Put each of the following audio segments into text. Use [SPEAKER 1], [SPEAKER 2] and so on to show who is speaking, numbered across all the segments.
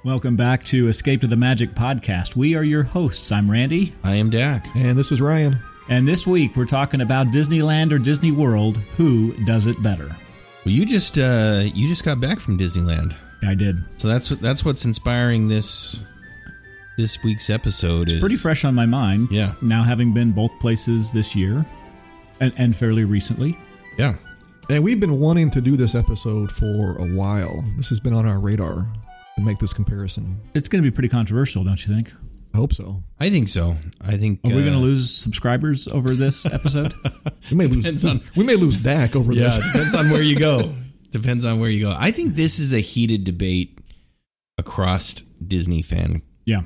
[SPEAKER 1] Welcome back to Escape to the Magic podcast. We are your hosts. I'm Randy.
[SPEAKER 2] I am Dak.
[SPEAKER 3] And this is Ryan.
[SPEAKER 1] And this week we're talking about Disneyland or Disney World. Who does it better?
[SPEAKER 2] Well, you just got back from Disneyland.
[SPEAKER 1] I did.
[SPEAKER 2] So that's what's inspiring this week's episode.
[SPEAKER 1] It's pretty fresh on my mind.
[SPEAKER 2] Yeah.
[SPEAKER 1] Now having been both places this year and fairly recently.
[SPEAKER 2] Yeah.
[SPEAKER 3] And we've been wanting to do this episode for a while. This has been on our radar to make this comparison.
[SPEAKER 1] It's going to be pretty controversial, don't you think?
[SPEAKER 3] I hope so.
[SPEAKER 2] I think so. I think.
[SPEAKER 1] Are we going to lose subscribers over this episode?
[SPEAKER 3] We may lose Dak over this.
[SPEAKER 2] Yeah, depends on where you go. Depends on where you go. I think this is a heated debate across Disney fan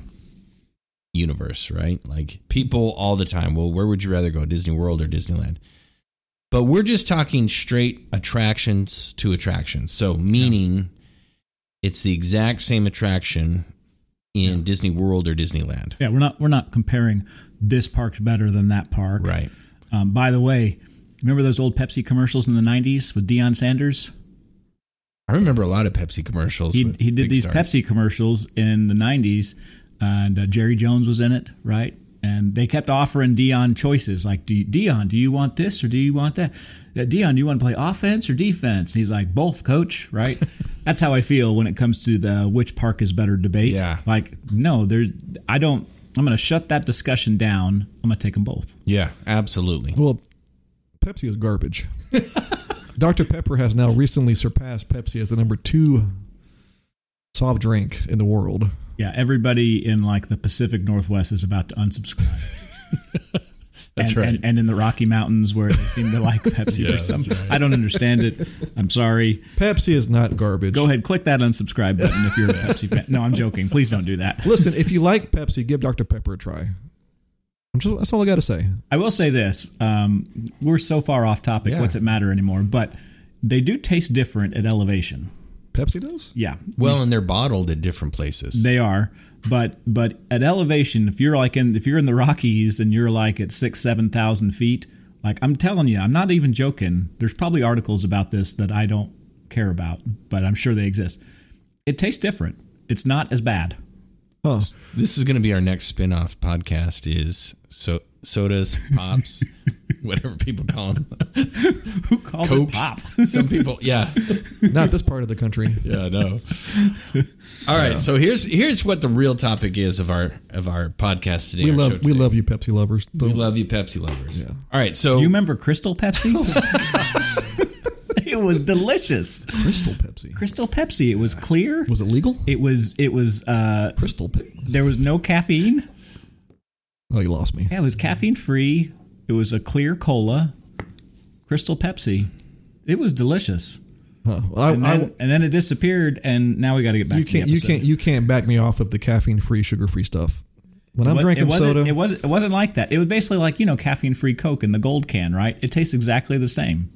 [SPEAKER 2] universe, right? Like people all the time. Well, where would you rather go, Disney World or Disneyland? But we're just talking straight attractions to attractions. So meaning it's the exact same attraction in Disney World or Disneyland.
[SPEAKER 1] Yeah, we're not comparing this park's better than that park.
[SPEAKER 2] Right.
[SPEAKER 1] By the way, remember those old Pepsi commercials in the 90s with Deion Sanders?
[SPEAKER 2] I remember a lot of Pepsi commercials.
[SPEAKER 1] He did these
[SPEAKER 2] stars.
[SPEAKER 1] Pepsi commercials in the 90s, and Jerry Jones was in it, right? And they kept offering Deion choices, like, Deion, do you want this or do you want that? Deion, do you want to play offense or defense? And he's like, both, coach, right? That's how I feel when it comes to the which park is better debate.
[SPEAKER 2] Yeah.
[SPEAKER 1] Like, no, I'm going to shut that discussion down. I'm going to take them both.
[SPEAKER 2] Yeah, absolutely.
[SPEAKER 3] Well, Pepsi is garbage. Dr. Pepper has now recently surpassed Pepsi as the number 2 soft drink in the world.
[SPEAKER 1] Yeah, everybody in like the Pacific Northwest is about to unsubscribe.
[SPEAKER 2] That's right.
[SPEAKER 1] And in the Rocky Mountains where they seem to like Pepsi for some. Right. I don't understand it. I'm sorry.
[SPEAKER 3] Pepsi is not garbage.
[SPEAKER 1] Go ahead, click that unsubscribe button if you're a Pepsi fan. No, I'm joking. Please don't do that.
[SPEAKER 3] Listen, if you like Pepsi, give Dr. Pepper a try. That's all I got to say.
[SPEAKER 1] I will say this. We're so far off topic.
[SPEAKER 2] Yeah.
[SPEAKER 1] What's it matter anymore? But they do taste different at elevation.
[SPEAKER 3] Pepsi does?
[SPEAKER 1] Yeah.
[SPEAKER 2] Well, and they're bottled at different places.
[SPEAKER 1] They are, but at elevation, if you're in the Rockies and you're like at 6,000-7,000 feet, like I'm telling you, I'm not even joking. There's probably articles about this that I don't care about, but I'm sure they exist. It tastes different. It's not as bad.
[SPEAKER 3] Huh.
[SPEAKER 2] This is going to be our next spin-off podcast is sodas, pops, whatever people call them.
[SPEAKER 1] Who calls
[SPEAKER 2] Cokes.
[SPEAKER 1] it pop?
[SPEAKER 2] Some people, yeah.
[SPEAKER 3] Not this part of the country.
[SPEAKER 2] Yeah, no. All right, so here's what the real topic is of our podcast today.
[SPEAKER 3] We love you, Pepsi lovers.
[SPEAKER 2] We love you, Pepsi lovers.
[SPEAKER 3] Yeah.
[SPEAKER 2] All right, so
[SPEAKER 1] Do you remember Crystal Pepsi? It was delicious.
[SPEAKER 3] Crystal Pepsi.
[SPEAKER 1] Crystal Pepsi. It was clear.
[SPEAKER 3] Was it legal?
[SPEAKER 1] It was.
[SPEAKER 3] Crystal Pepsi.
[SPEAKER 1] There was no caffeine.
[SPEAKER 3] Oh, you lost me.
[SPEAKER 1] Yeah, it was caffeine free. It was a clear cola. Crystal Pepsi. It was delicious.
[SPEAKER 3] Huh.
[SPEAKER 1] And then it disappeared, and now we got to get back.
[SPEAKER 3] You can't back me off of the caffeine-free, sugar-free stuff. When I'm drinking soda,
[SPEAKER 1] it wasn't like that. It was basically like caffeine-free Coke in the gold can, right? It tastes exactly the same.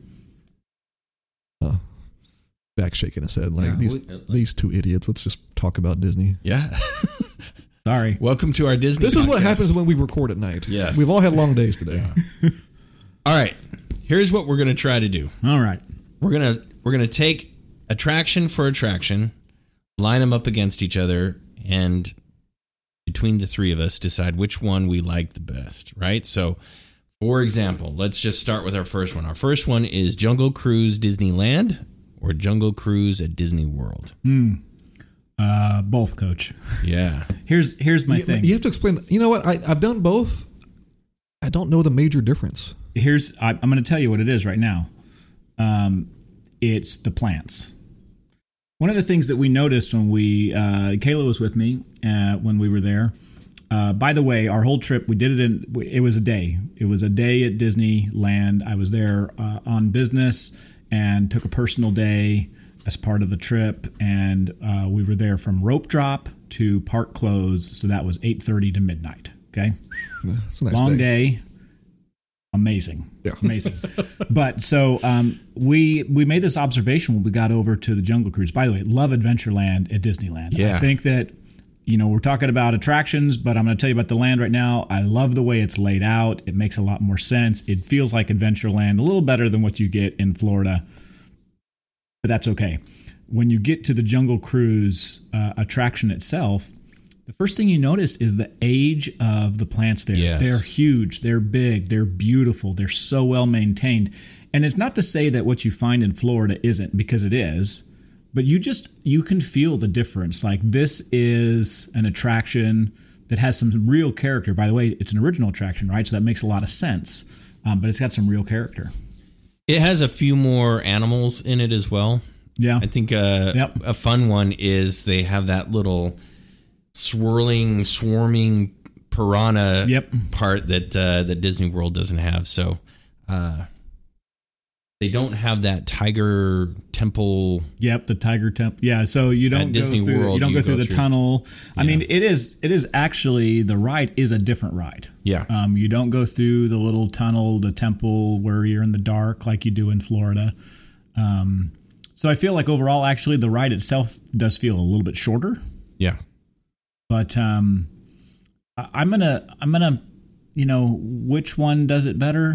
[SPEAKER 3] back shaking his head like these two idiots. Let's just talk about Disney.
[SPEAKER 2] Yeah.
[SPEAKER 1] Sorry.
[SPEAKER 2] Welcome to our Disney
[SPEAKER 3] This
[SPEAKER 2] podcast.
[SPEAKER 3] is what happens when we record at night.
[SPEAKER 2] Yes.
[SPEAKER 3] We've all had long days today.
[SPEAKER 2] Yeah. All right. Here's what we're going to try to do.
[SPEAKER 1] All right.
[SPEAKER 2] We're going to take attraction for attraction, line them up against each other, and between the three of us decide which one we like the best, right? So, for example, let's just start with our first one. Our first one is Jungle Cruise Disneyland or Jungle Cruise at Disney World.
[SPEAKER 1] Both, Coach.
[SPEAKER 2] Yeah.
[SPEAKER 1] Here's my thing.
[SPEAKER 3] You have to explain. You know what? I've done both. I don't know the major difference.
[SPEAKER 1] I'm going to tell you what it is right now. It's the plants. One of the things that we noticed when Kayla was with me when we were there. By the way, our whole trip, we did it it was a day. It was a day at Disneyland. I was there on business and took a personal day as part of the trip. And we were there from rope drop to park close. So that was 8:30 to midnight. Okay.
[SPEAKER 3] That's a nice
[SPEAKER 1] long day. Amazing.
[SPEAKER 3] Yeah.
[SPEAKER 1] Amazing. But so we made this observation when we got over to the Jungle Cruise. By the way, love Adventureland at Disneyland.
[SPEAKER 2] Yeah.
[SPEAKER 1] I think that, we're talking about attractions, but I'm going to tell you about the land right now. I love the way it's laid out. It makes a lot more sense. It feels like Adventureland, a little better than what you get in Florida, but that's okay. when you get to the Jungle Cruise attraction itself, the first thing you notice is the age of the plants there.
[SPEAKER 2] Yes.
[SPEAKER 1] They're huge, they're big, they're beautiful, they're so well maintained. And it's not to say that what you find in Florida isn't, because it is, but you can feel the difference. Like, this is an attraction that has some real character. By the way, it's an original attraction, right? So that makes a lot of sense. But it's got some real character.
[SPEAKER 2] It has a few more animals in it as well.
[SPEAKER 1] Yeah.
[SPEAKER 2] I think a fun one is they have that little swarming piranha part that Disney World doesn't have. So they don't have that tiger temple.
[SPEAKER 1] Yep, the tiger temple. Yeah, so you don't go
[SPEAKER 2] Disney
[SPEAKER 1] through,
[SPEAKER 2] World,
[SPEAKER 1] you don't go through the tunnel. I mean, it is actually, the ride is a different ride.
[SPEAKER 2] Yeah.
[SPEAKER 1] You don't go through the little tunnel, the temple where you're in the dark like you do in Florida. So I feel like overall, actually, the ride itself does feel a little bit shorter.
[SPEAKER 2] Yeah.
[SPEAKER 1] But I'm gonna, which one does it better?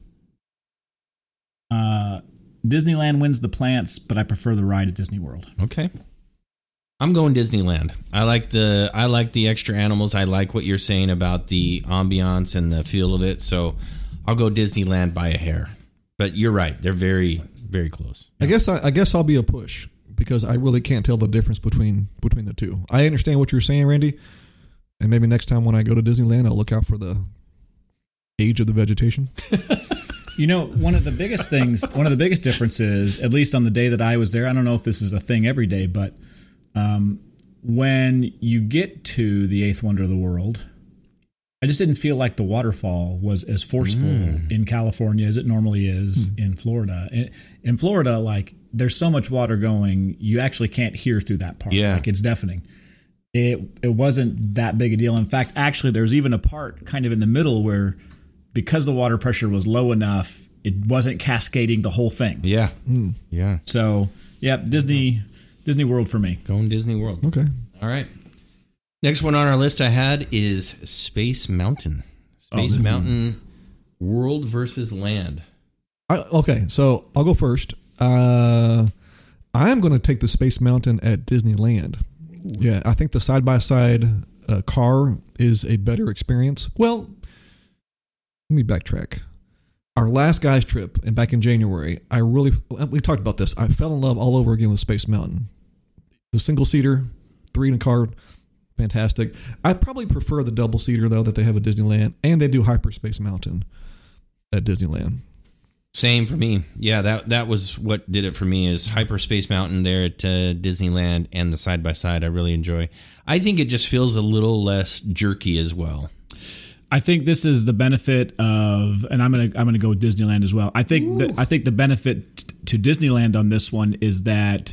[SPEAKER 1] Disneyland wins the plants, but I prefer the ride at Disney World.
[SPEAKER 2] Okay. I'm going Disneyland. I like the extra animals. I like what you're saying about the ambiance and the feel of it. So I'll go Disneyland by a hair. But you're right. They're very, very close.
[SPEAKER 3] I guess I'll be a push, because I really can't tell the difference between the two. I understand what you're saying, Randy. And maybe next time when I go to Disneyland, I'll look out for the age of the vegetation.
[SPEAKER 1] One of the biggest differences, at least on the day that I was there, I don't know if this is a thing every day, but when you get to the Eighth Wonder of the World, I just didn't feel like the waterfall was as forceful in California as it normally is in Florida. In Florida, like, there's so much water going, you actually can't hear through that part.
[SPEAKER 2] Yeah.
[SPEAKER 1] Like, it's deafening. It wasn't that big a deal. In fact, actually, there's even a part kind of in the middle where, because the water pressure was low enough, it wasn't cascading the whole thing.
[SPEAKER 2] Yeah. Yeah.
[SPEAKER 1] So, Disney World for me.
[SPEAKER 2] Going Disney World.
[SPEAKER 3] Okay.
[SPEAKER 2] All right. Next one on our list I had is Space Mountain. Space Mountain World versus Land.
[SPEAKER 3] Okay, so I'll go first. I am going to take the Space Mountain at Disneyland. Yeah, I think the side-by-side car is a better experience. Well, let me backtrack. Our last guys trip, and back in January, we talked about this. I fell in love all over again with Space Mountain. The single-seater, 3 in a car, fantastic. I probably prefer the double-seater, though, that they have at Disneyland, and they do Hyperspace Mountain at Disneyland.
[SPEAKER 2] Same for me. Yeah, that was what did it for me, is Hyperspace Mountain there at Disneyland, and the side-by-side I really enjoy. I think it just feels a little less jerky as well.
[SPEAKER 1] I think this is the benefit of, and I'm gonna go with Disneyland as well. I think the benefit to Disneyland on this one is that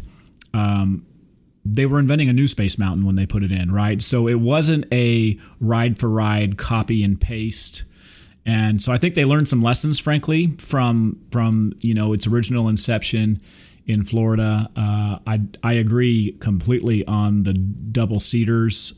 [SPEAKER 1] they were inventing a new Space Mountain when they put it in, right? So it wasn't a ride for ride copy and paste. And so I think they learned some lessons, frankly, from its original inception in Florida. I agree completely on the double seaters.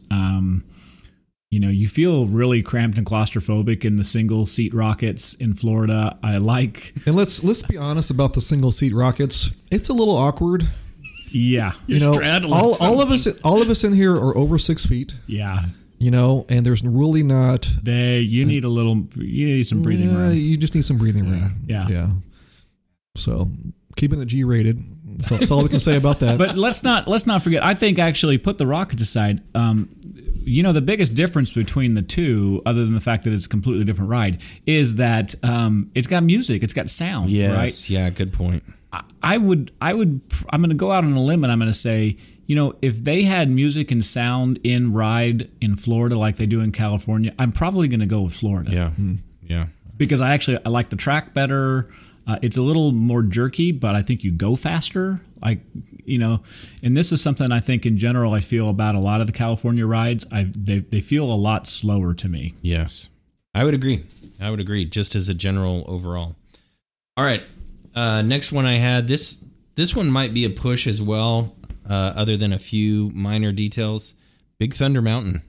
[SPEAKER 1] You feel really cramped and claustrophobic in the single seat rockets in Florida. And
[SPEAKER 3] let's be honest about the single seat rockets. It's a little awkward.
[SPEAKER 1] Yeah,
[SPEAKER 3] all of us in here are over 6 feet.
[SPEAKER 1] Yeah.
[SPEAKER 3] And there's really not.
[SPEAKER 1] You need some breathing room.
[SPEAKER 3] You just need some breathing room.
[SPEAKER 1] Yeah.
[SPEAKER 3] So keeping it G-rated. That's all we can say about that.
[SPEAKER 1] But let's not forget. I think actually, put the rockets aside. The biggest difference between the two, other than the fact that it's a completely different ride, is that it's got music, it's got sound.
[SPEAKER 2] Yes.
[SPEAKER 1] Right?
[SPEAKER 2] Yeah. Good point.
[SPEAKER 1] I'm going to go out on a limb and I'm going to say, if they had music and sound in ride in Florida like they do in California, I'm probably going to go with Florida.
[SPEAKER 2] Yeah. Yeah.
[SPEAKER 1] Because I like the track better. It's a little more jerky, but I think you go faster. And this is something I think in general I feel about a lot of the California rides. They feel a lot slower to me.
[SPEAKER 2] Yes. I would agree. Just as a general overall. All right. Next one I had, this one might be a push as well, other than a few minor details. Big Thunder Mountain,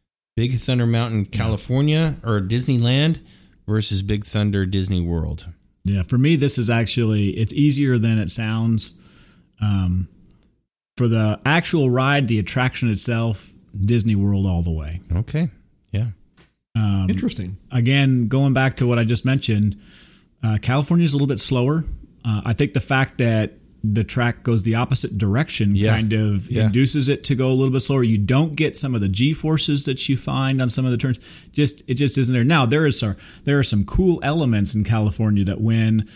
[SPEAKER 2] California, or Disneyland versus Big Thunder Disney World.
[SPEAKER 1] Yeah, for me, this is actually, it's easier than it sounds. For the actual ride, the attraction itself, Disney World all the way.
[SPEAKER 2] Okay. Yeah.
[SPEAKER 3] Interesting.
[SPEAKER 1] Again, going back to what I just mentioned, California is a little bit slower. I think the fact that the track goes the opposite direction kind of induces it to go a little bit slower. You don't get some of the G-forces that you find on some of the turns. It just isn't there. Now there are some cool elements in California that when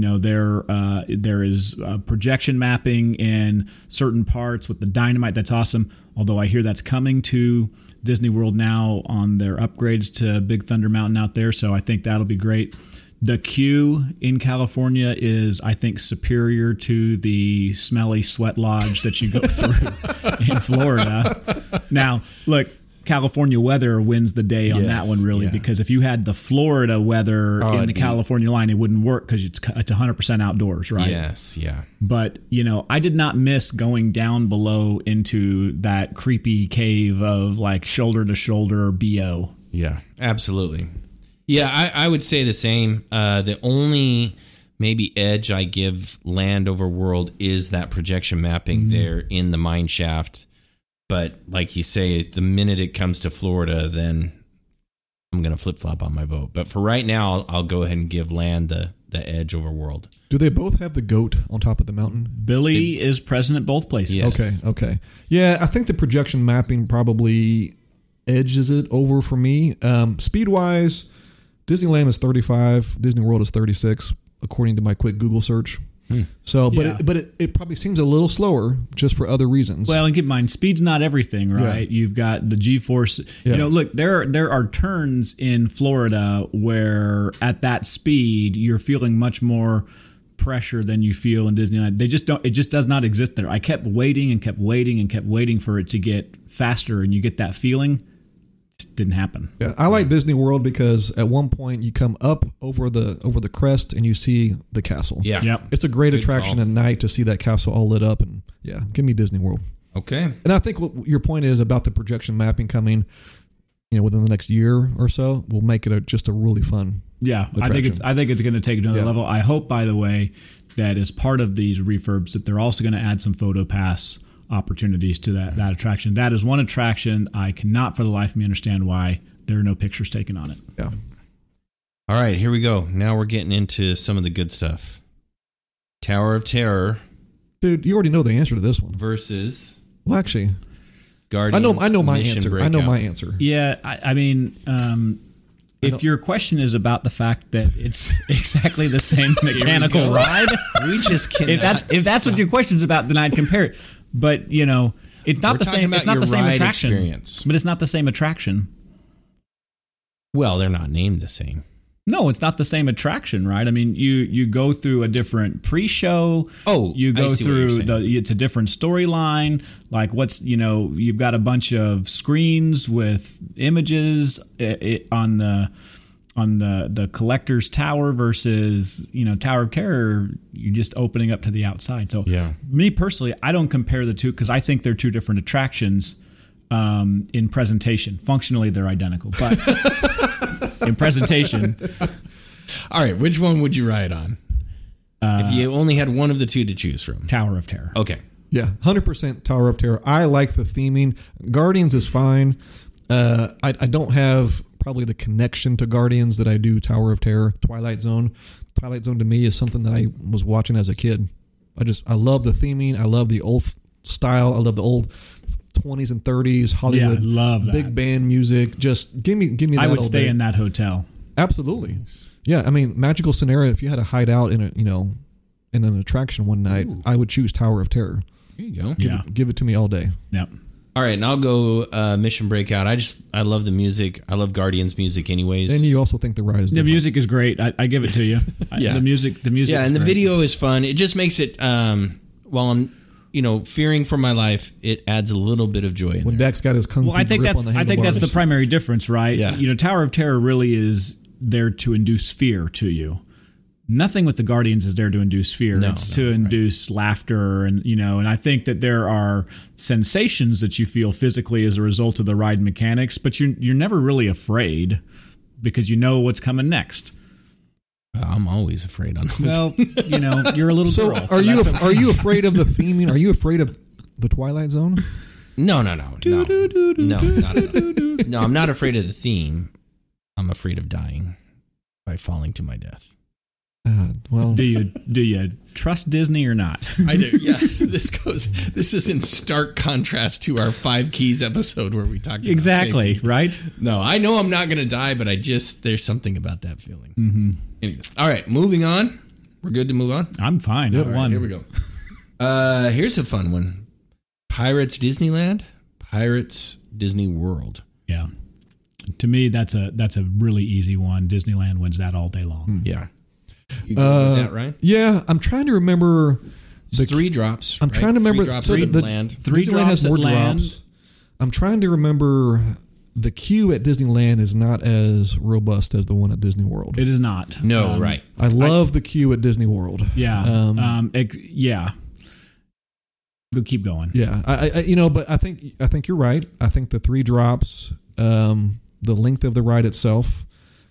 [SPEAKER 1] there is projection mapping in certain parts with the dynamite. That's awesome. Although I hear that's coming to Disney World now on their upgrades to Big Thunder Mountain out there. So I think that'll be great. The queue in California is, I think, superior to the smelly sweat lodge that you go through in Florida. Now, look, California weather wins the day on that one, really, because if you had the Florida weather in the California line, it wouldn't work because it's 100% outdoors, right?
[SPEAKER 2] Yes, yeah.
[SPEAKER 1] But, I did not miss going down below into that creepy cave of like shoulder to shoulder BO.
[SPEAKER 2] Yeah, absolutely. Yeah, I would say the same. The only maybe edge I give Land Over World is that projection mapping there in the mine shaft. But like you say, the minute it comes to Florida, then I'm going to flip-flop on my vote. But for right now, I'll go ahead and give Land the edge over World.
[SPEAKER 3] Do they both have the goat on top of the mountain?
[SPEAKER 1] Billy is present at both places.
[SPEAKER 2] Yes.
[SPEAKER 3] Okay. Yeah, I think the projection mapping probably edges it over for me. Speed-wise, Disneyland is 35, Disney World is 36, according to my quick Google search. So, but it probably seems a little slower just for other reasons.
[SPEAKER 1] Well, and keep in mind, speed's not everything, right? Yeah. You've got the G-force. Yeah. Look, there are turns in Florida where at that speed you're feeling much more pressure than you feel in Disneyland. It just does not exist there. I kept waiting and kept waiting and kept waiting for it to get faster, and you get that feeling. Just didn't happen.
[SPEAKER 3] Yeah, I like Disney World because at one point you come up over the crest and you see the castle.
[SPEAKER 2] Yeah. Yep.
[SPEAKER 3] It's a great attraction at night to see that castle all lit up, and give me Disney World.
[SPEAKER 2] Okay.
[SPEAKER 3] And I think what your point is about the projection mapping coming, within the next year or so, will make it just a really fun.
[SPEAKER 1] Yeah, attraction. I think it's going to take it to another level. I hope, by the way, that as part of these refurbs, that they're also going to add some photo pass opportunities to that attraction. That is one attraction I cannot for the life of me understand why there are no pictures taken on it.
[SPEAKER 3] Yeah.
[SPEAKER 2] All right, here we go. Now we're getting into some of the good stuff. Tower of Terror.
[SPEAKER 3] Dude, you already know the answer to this one.
[SPEAKER 2] Versus...
[SPEAKER 3] Well, actually...
[SPEAKER 2] Guardians
[SPEAKER 3] I know my
[SPEAKER 2] Mission
[SPEAKER 3] answer.
[SPEAKER 2] Breakout.
[SPEAKER 3] I know my answer.
[SPEAKER 1] Yeah, I mean... if your question is about the fact that it's exactly the same mechanical ride,
[SPEAKER 2] we just cannot.
[SPEAKER 1] If that's what your question's about, then I'd compare it. But it's not the same. It's not the same attraction.
[SPEAKER 2] Experience.
[SPEAKER 1] But it's not the same attraction.
[SPEAKER 2] Well, they're not named the same.
[SPEAKER 1] No, it's not the same attraction, right? I mean, you go through a different pre-show.
[SPEAKER 2] Oh,
[SPEAKER 1] you go through it's a different storyline. Like you've got a bunch of screens with images on the collector's tower versus Tower of Terror. You're just opening up to the outside. So me personally, I don't compare the two because I think they're two different attractions in presentation. Functionally, they're identical, but. In presentation.
[SPEAKER 2] All right, which one would you ride on? If you only had one of the two to choose from.
[SPEAKER 1] Tower of Terror.
[SPEAKER 2] Okay.
[SPEAKER 3] Yeah, 100% Tower of Terror. I like the theming. Guardians is fine. I don't have probably the connection to Guardians that I do Tower of Terror. Twilight Zone. Twilight Zone to me is something that I was watching as a kid. I love the theming. I love the old style. I love the old 20s and 30s Hollywood,
[SPEAKER 1] love that.
[SPEAKER 3] Big band music. Just give me that.
[SPEAKER 1] I would stay in that hotel.
[SPEAKER 3] Absolutely. Yeah, I mean, magical scenario. If you had to hide out in in an attraction one night, I would choose Tower of Terror.
[SPEAKER 2] There you go.
[SPEAKER 3] Give it to me all day.
[SPEAKER 1] Yep.
[SPEAKER 2] All right, and I'll go Mission Breakout. I love the music. I love Guardians music, anyways.
[SPEAKER 3] And you also think the ride is different.
[SPEAKER 1] The music is great. I give it to you. The music.
[SPEAKER 2] Yeah, and the video is fun. It just makes it. While I'm fearing for my life, it adds a little bit of joy in
[SPEAKER 3] when
[SPEAKER 2] there.
[SPEAKER 3] Dex got his kung fu grip on the handlebars.
[SPEAKER 1] I think that's the primary difference, right?
[SPEAKER 2] Yeah.
[SPEAKER 1] Tower of Terror really is there to induce fear to you. Nothing with the Guardians is there to induce fear. It's to induce laughter, and and I think that there are sensations that you feel physically as a result of the ride mechanics, but you're never really afraid because you know what's coming next.
[SPEAKER 2] I'm always afraid on those.
[SPEAKER 1] Well, you're a little girl.
[SPEAKER 3] So are you afraid of the theming? Are you afraid of The Twilight Zone?
[SPEAKER 2] No, not at all. No, I'm not afraid of the theme. I'm afraid of dying by falling to my death.
[SPEAKER 3] Well,
[SPEAKER 1] do you trust Disney or not?
[SPEAKER 2] I do. Yeah, this is in stark contrast to our 5 Keys episode where we talked about
[SPEAKER 1] exactly
[SPEAKER 2] safety.
[SPEAKER 1] Right.
[SPEAKER 2] No, I know I'm not going to die, but there's something about that feeling.
[SPEAKER 1] Mm-hmm.
[SPEAKER 2] Anyways, all right, moving on. We're good to move on.
[SPEAKER 1] I'm fine.
[SPEAKER 2] All right, here we go. Here's a fun one: Pirates Disneyland, Pirates Disney World.
[SPEAKER 1] Yeah. To me, that's a really easy one. Disneyland wins that all day long.
[SPEAKER 2] Yeah. You go with that, right?
[SPEAKER 3] Yeah, I'm trying to remember
[SPEAKER 2] the 3 drops.
[SPEAKER 3] I'm trying to remember.
[SPEAKER 2] Disneyland.
[SPEAKER 1] 3
[SPEAKER 3] Disneyland
[SPEAKER 1] drops
[SPEAKER 3] has more
[SPEAKER 1] at land.
[SPEAKER 3] drops. I'm trying to remember. The queue at Disneyland is not as robust as the one at Disney World.
[SPEAKER 1] It is not.
[SPEAKER 2] No, right.
[SPEAKER 3] I love the queue at Disney World.
[SPEAKER 1] Yeah. Yeah. Go keep going.
[SPEAKER 3] Yeah. But I think you're right. I think the 3 drops, the length of the ride itself,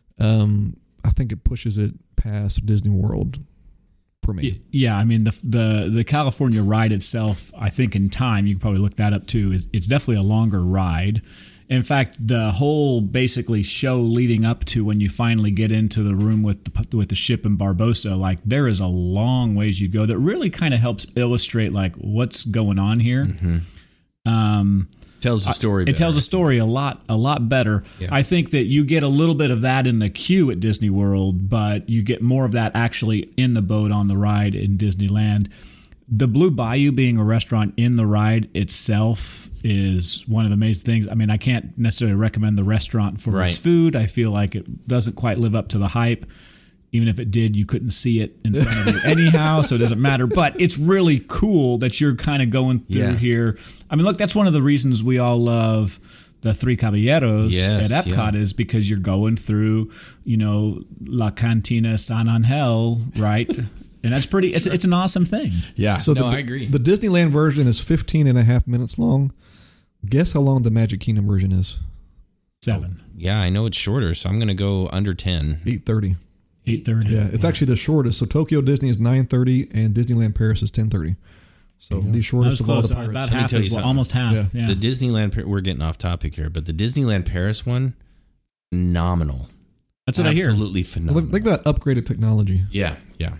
[SPEAKER 3] I think it pushes it past Disney World for me.
[SPEAKER 1] Yeah, I mean the California ride itself, I think in time, you can probably look that up too, it's definitely a longer ride. In fact, the whole basically show leading up to when you finally get into the room with the ship in Barbosa, like there is a long ways you go that really kind of helps illustrate like what's going on here.
[SPEAKER 2] Mm-hmm. Tells the story.
[SPEAKER 1] It tells a story a lot better. Yeah. I think that you get a little bit of that in the queue at Disney World, but you get more of that actually in the boat on the ride in Disneyland. The Blue Bayou being a restaurant in the ride itself is one of the amazing things. I mean, I can't necessarily recommend the restaurant for its food. I feel like it doesn't quite live up to the hype. Even if it did, you couldn't see it in front of you anyhow, so it doesn't matter. But it's really cool that you're kind of going through here. I mean, look, that's one of the reasons we all love the Three Caballeros at Epcot is because you're going through, La Cantina San Angel, right? And that's pretty, it's an awesome thing.
[SPEAKER 2] Yeah,
[SPEAKER 3] so
[SPEAKER 2] I agree.
[SPEAKER 3] The Disneyland version is 15 and a half minutes long. Guess how long the Magic Kingdom version is?
[SPEAKER 1] 7.
[SPEAKER 2] Yeah, I know it's shorter, so I'm going to go under 10.
[SPEAKER 3] 8:30.
[SPEAKER 1] 8:30.
[SPEAKER 3] Yeah, it's actually the shortest. So Tokyo Disney is 9:30 and Disneyland Paris is 10:30. So the shortest of all the Pirates.
[SPEAKER 1] About half is almost half. Yeah.
[SPEAKER 2] The Disneyland, we're getting off topic here, but the Disneyland Paris one, phenomenal.
[SPEAKER 1] That's what I hear.
[SPEAKER 2] Absolutely phenomenal.
[SPEAKER 3] Think about upgraded technology.
[SPEAKER 2] Yeah.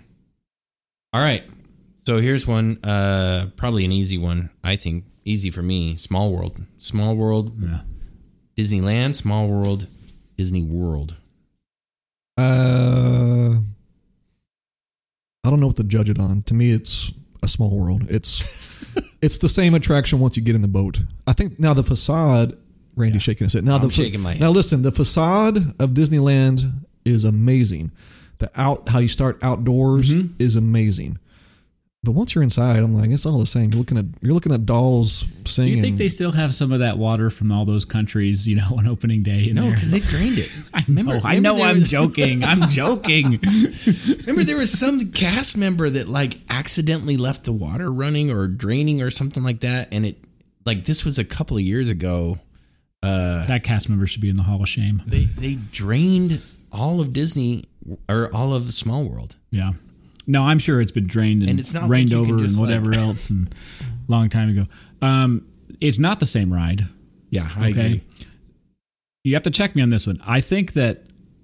[SPEAKER 2] All right. So here's one, probably an easy one, I think. Easy for me. Small World. Yeah. Disneyland, Small World, Disney World.
[SPEAKER 3] I don't know what to judge it on. To me, it's a Small World. It's the same attraction once you get in the boat. I think now the facade. Randy's shaking his head. Now
[SPEAKER 2] I'm shaking my head.
[SPEAKER 3] Now listen, the facade of Disneyland is amazing. How you start outdoors is amazing. But once you're inside, I'm like, it's all the same. You're looking at dolls singing.
[SPEAKER 1] Do you think they still have some of that water from all those countries, on opening day?
[SPEAKER 2] No, because they've drained it.
[SPEAKER 1] I know. I'm joking. I'm joking.
[SPEAKER 2] Remember, there was some cast member that accidentally left the water running or draining or something like that, and it this was a couple of years ago.
[SPEAKER 1] That cast member should be in the Hall of Shame.
[SPEAKER 2] They drained all of Disney or all of Small World.
[SPEAKER 1] Yeah. No, I'm sure it's been drained and
[SPEAKER 2] it's not
[SPEAKER 1] rained over and whatever else and a long time ago. It's not the same ride.
[SPEAKER 2] Yeah, I agree.
[SPEAKER 1] You have to check me on this one. I think that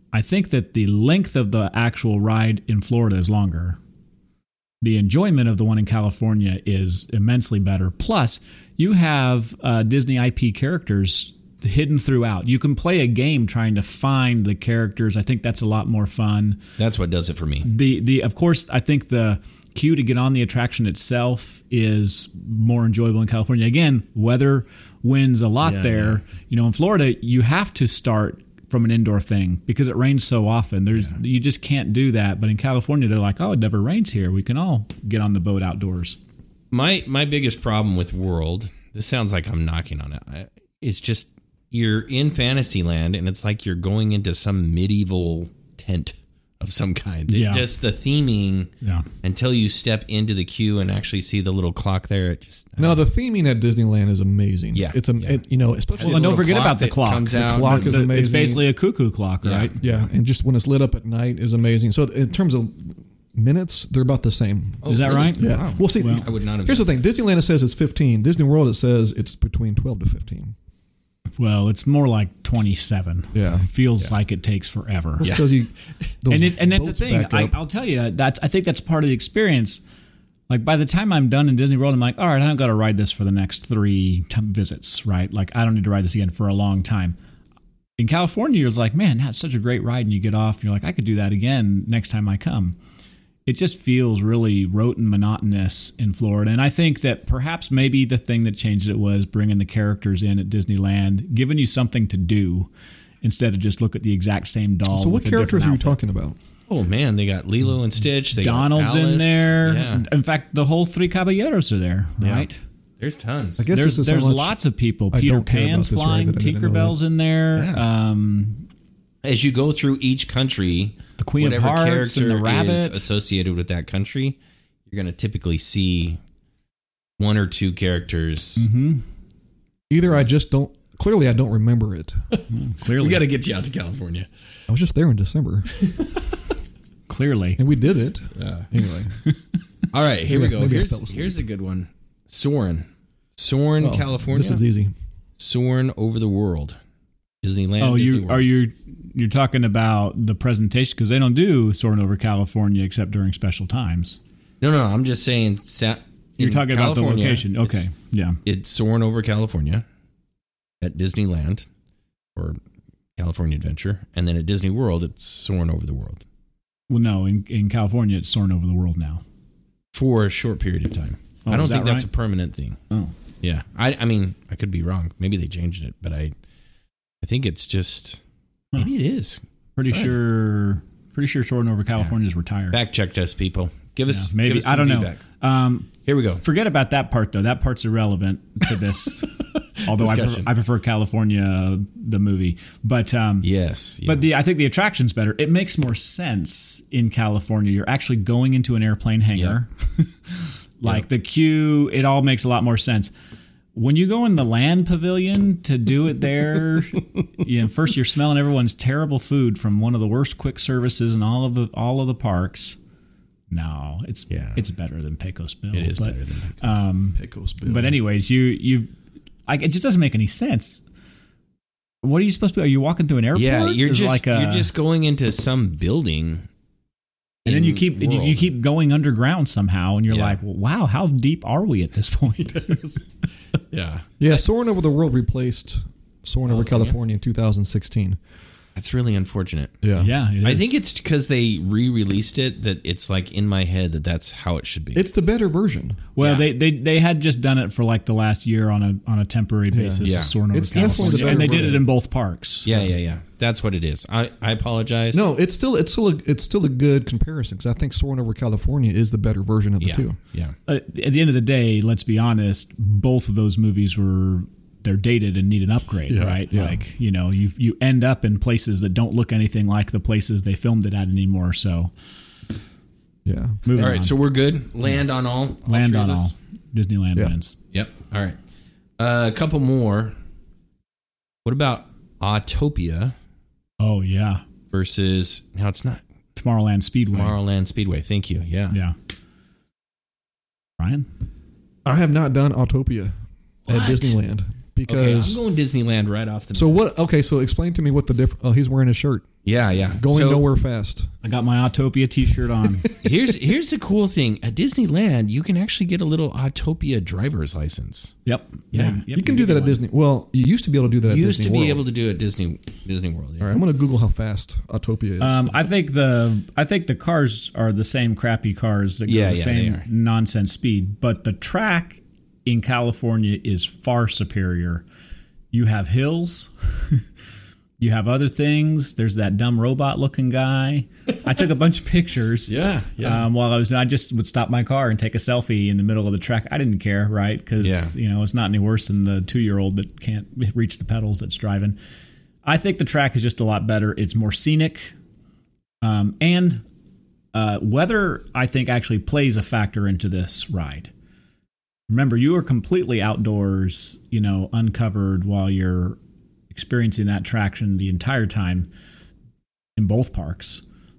[SPEAKER 1] the length of the actual ride in Florida is longer. The enjoyment of the one in California is immensely better. Plus, you have Disney IP characters hidden throughout. You can play a game trying to find the characters. I think that's a lot more fun.
[SPEAKER 2] That's what does it for me.
[SPEAKER 1] Of course, I think the queue to get on the attraction itself is more enjoyable in California. Again, weather wins a lot there. Yeah. In Florida, you have to start from an indoor thing because it rains so often. You just can't do that. But in California, they're like, oh, it never rains here. We can all get on the boat outdoors.
[SPEAKER 2] My biggest problem with World, this sounds like I'm knocking on it, is just you're in Fantasyland and it's like you're going into some medieval tent of some kind. Just the theming until you step into the queue and actually see the little clock there.
[SPEAKER 3] The theming at Disneyland is amazing. Yeah, especially.
[SPEAKER 1] Well, don't forget about the clock.
[SPEAKER 3] The clock is amazing.
[SPEAKER 1] It's basically a cuckoo clock, right?
[SPEAKER 3] Yeah, and just when it's lit up at night is amazing. So in terms of minutes, they're about the same.
[SPEAKER 2] Oh,
[SPEAKER 1] Is that
[SPEAKER 2] really?
[SPEAKER 1] right?
[SPEAKER 3] Yeah.
[SPEAKER 2] Wow.
[SPEAKER 3] Well, see,
[SPEAKER 2] I would not have.
[SPEAKER 3] here's the thing. Disneyland, it says it's 15. Disney World, it says it's between 12 to 15.
[SPEAKER 1] Well, it's more like 27.
[SPEAKER 3] Yeah.
[SPEAKER 1] It feels like it takes forever.
[SPEAKER 3] That's because you. those
[SPEAKER 1] And that's the
[SPEAKER 3] boats
[SPEAKER 1] thing.
[SPEAKER 3] back up.
[SPEAKER 1] I'll tell you, I think that's part of the experience. Like by the time I'm done in Disney World, I'm like, all right, I don't got to ride this for the next 3 visits, right? Like I don't need to ride this again for a long time. In California, you're like, man, that's such a great ride, and you get off, and you're like, I could do that again next time I come. It just feels really rote and monotonous in Florida, and I think that perhaps maybe the thing that changed it was bringing the characters in at Disneyland, giving you something to do instead of just look at the exact same doll.
[SPEAKER 3] So, what
[SPEAKER 1] with a
[SPEAKER 3] characters are you
[SPEAKER 1] different outfit.
[SPEAKER 3] talking about?
[SPEAKER 2] Oh man, they got Lilo and Stitch. They
[SPEAKER 1] Donald's
[SPEAKER 2] got Alice.
[SPEAKER 1] in there.
[SPEAKER 2] Yeah.
[SPEAKER 1] In fact, the whole Three Caballeros are there,
[SPEAKER 2] Yeah.
[SPEAKER 1] right?
[SPEAKER 2] There's tons.
[SPEAKER 3] I guess
[SPEAKER 1] There's
[SPEAKER 3] this is how
[SPEAKER 1] there's
[SPEAKER 3] much
[SPEAKER 1] lots of people.
[SPEAKER 3] I
[SPEAKER 1] Peter
[SPEAKER 3] don't care about
[SPEAKER 1] Pan's
[SPEAKER 3] this ride
[SPEAKER 1] flying.
[SPEAKER 3] that I didn't know
[SPEAKER 1] Tinkerbell's in there.
[SPEAKER 2] Yeah. As you go through each country,
[SPEAKER 1] The Queen of
[SPEAKER 2] whatever
[SPEAKER 1] Hearts and
[SPEAKER 2] character
[SPEAKER 1] the rabbit.
[SPEAKER 2] is associated with that country, you're going to typically see 1 or 2 characters.
[SPEAKER 1] Mm-hmm.
[SPEAKER 3] Either I just don't. Clearly, I don't remember it.
[SPEAKER 1] Clearly,
[SPEAKER 2] We got to get you out to California.
[SPEAKER 3] I was just there in December,
[SPEAKER 1] clearly.
[SPEAKER 3] and we did it. Anyway,
[SPEAKER 2] All right, here we
[SPEAKER 3] Maybe-
[SPEAKER 2] go.
[SPEAKER 3] maybe I fell asleep.
[SPEAKER 2] Here's a good one. Soarin', California.
[SPEAKER 3] This is easy.
[SPEAKER 2] Soarin' over the world. Disneyland.
[SPEAKER 1] Oh,
[SPEAKER 2] Disney
[SPEAKER 1] you
[SPEAKER 2] World.
[SPEAKER 1] are you're talking about the presentation because they don't do Soaring Over California except during special times.
[SPEAKER 2] No, I'm just saying.
[SPEAKER 1] You're talking about the
[SPEAKER 2] California,
[SPEAKER 1] location. Okay, yeah.
[SPEAKER 2] It's Soarin' over California at Disneyland or California Adventure, and then at Disney World, it's Soarin' over the world
[SPEAKER 1] Well, no, in California, it's Soaring Over the World now.
[SPEAKER 2] for a short period of time.
[SPEAKER 1] Oh,
[SPEAKER 2] I don't
[SPEAKER 1] is that
[SPEAKER 2] think that's
[SPEAKER 1] right?
[SPEAKER 2] a permanent thing.
[SPEAKER 1] Oh,
[SPEAKER 2] Yeah, I mean, I could be wrong. Maybe they changed it, but I think it's just maybe it is.
[SPEAKER 1] pretty
[SPEAKER 2] Right.
[SPEAKER 1] sure. Pretty sure Soaring Over California is retired.
[SPEAKER 2] Fact checked us, people. Give us
[SPEAKER 1] maybe
[SPEAKER 2] give us
[SPEAKER 1] I
[SPEAKER 2] some
[SPEAKER 1] don't
[SPEAKER 2] feedback.
[SPEAKER 1] know.
[SPEAKER 2] Here we go.
[SPEAKER 1] Forget about that part though. That part's irrelevant to this. Although
[SPEAKER 2] Discussion.
[SPEAKER 1] I prefer California the movie, but
[SPEAKER 2] Yes, yeah.
[SPEAKER 1] but I think the attraction's better. It makes more sense in California. You're actually going into an airplane hangar, like the queue. It all makes a lot more sense. When you go in the land pavilion to do it there, first you're smelling everyone's terrible food from one of the worst quick services in all of the parks. No, it's better than Pecos Bill.
[SPEAKER 2] It is better than
[SPEAKER 3] Pecos Bill.
[SPEAKER 1] But anyways, it just doesn't make any sense. What are you supposed to be? Are you walking through an airport?
[SPEAKER 2] Yeah, you're
[SPEAKER 1] There's
[SPEAKER 2] just just going into some building,
[SPEAKER 1] and then you keep
[SPEAKER 2] world.
[SPEAKER 1] going underground somehow, and you're
[SPEAKER 2] Yeah.
[SPEAKER 1] like, well, wow, how deep are we at this point?
[SPEAKER 3] Yeah, Soaring Over the World replaced Soaring Over California in 2016.
[SPEAKER 2] That's really unfortunate.
[SPEAKER 3] Yeah.
[SPEAKER 1] Yeah, it
[SPEAKER 2] I
[SPEAKER 1] is.
[SPEAKER 2] think it's because they re-released it that it's like in my head that's how it should be.
[SPEAKER 3] It's the better version.
[SPEAKER 1] Well,
[SPEAKER 2] Yeah.
[SPEAKER 1] they had just done it for like the last year on a temporary basis.
[SPEAKER 2] Yeah.
[SPEAKER 1] Soaring Over
[SPEAKER 3] It's definitely the
[SPEAKER 1] California,
[SPEAKER 3] better
[SPEAKER 1] and they did
[SPEAKER 3] version.
[SPEAKER 1] it in both parks.
[SPEAKER 2] yeah. That's what it is. I apologize.
[SPEAKER 3] No, it's still a good comparison because I think Soaring Over California is the better version of the two.
[SPEAKER 2] Yeah.
[SPEAKER 1] At the end of the day, let's be honest, both of those movies they're dated and need an upgrade, right?
[SPEAKER 3] yeah.
[SPEAKER 1] Like, you end up in places that don't look anything like the places they filmed it at anymore. So
[SPEAKER 3] Yeah.
[SPEAKER 1] moving
[SPEAKER 2] All right,
[SPEAKER 1] on.
[SPEAKER 2] so we're good. Land on all.
[SPEAKER 1] Land
[SPEAKER 2] three
[SPEAKER 1] on
[SPEAKER 2] of
[SPEAKER 1] all.
[SPEAKER 2] us?
[SPEAKER 1] Disneyland
[SPEAKER 3] Yeah.
[SPEAKER 1] wins.
[SPEAKER 2] Yep. All right. A couple more. What about Autopia
[SPEAKER 1] Oh yeah,
[SPEAKER 2] versus? Now it's not
[SPEAKER 1] Tomorrowland Speedway.
[SPEAKER 2] Tomorrowland Speedway. Thank you. Yeah.
[SPEAKER 1] Yeah. Ryan?
[SPEAKER 3] I have not done Autopia at
[SPEAKER 2] What?
[SPEAKER 3] Disneyland
[SPEAKER 2] Okay,
[SPEAKER 3] because.
[SPEAKER 2] I'm going Disneyland right off the.
[SPEAKER 3] So what? Okay, so explain to me what the difference. Oh, he's wearing a shirt.
[SPEAKER 2] Yeah.
[SPEAKER 3] Going
[SPEAKER 2] So,
[SPEAKER 3] nowhere fast.
[SPEAKER 1] I got my Autopia t-shirt on.
[SPEAKER 2] Here's the cool thing. At Disneyland, you can actually get a little Autopia driver's license.
[SPEAKER 1] Yep.
[SPEAKER 2] Yeah.
[SPEAKER 1] Yep,
[SPEAKER 3] You can do that at
[SPEAKER 1] one.
[SPEAKER 3] Disney. Well, you used to be able to do that.
[SPEAKER 2] You
[SPEAKER 3] at
[SPEAKER 2] used
[SPEAKER 3] Disney
[SPEAKER 2] to be
[SPEAKER 3] World.
[SPEAKER 2] able to do it at Disney World. Yeah.
[SPEAKER 3] All right, I'm going to Google how fast Autopia is.
[SPEAKER 1] I think the cars are the same crappy cars that go
[SPEAKER 2] Yeah,
[SPEAKER 1] the
[SPEAKER 2] they
[SPEAKER 1] same
[SPEAKER 2] are.
[SPEAKER 1] nonsense speed, but the track in California is far superior. You have hills, you have other things. There's that dumb robot looking guy. I took a bunch of pictures.
[SPEAKER 2] Yeah.
[SPEAKER 1] While I just would stop my car and take a selfie in the middle of the track. I didn't care, right? Because it's not any worse than the 2-year-old that can't reach the pedals that's driving. I think the track is just a lot better. It's more scenic, and weather I think actually plays a factor into this ride. Remember, you are completely outdoors, uncovered while you're experiencing that traction the entire time in both parks.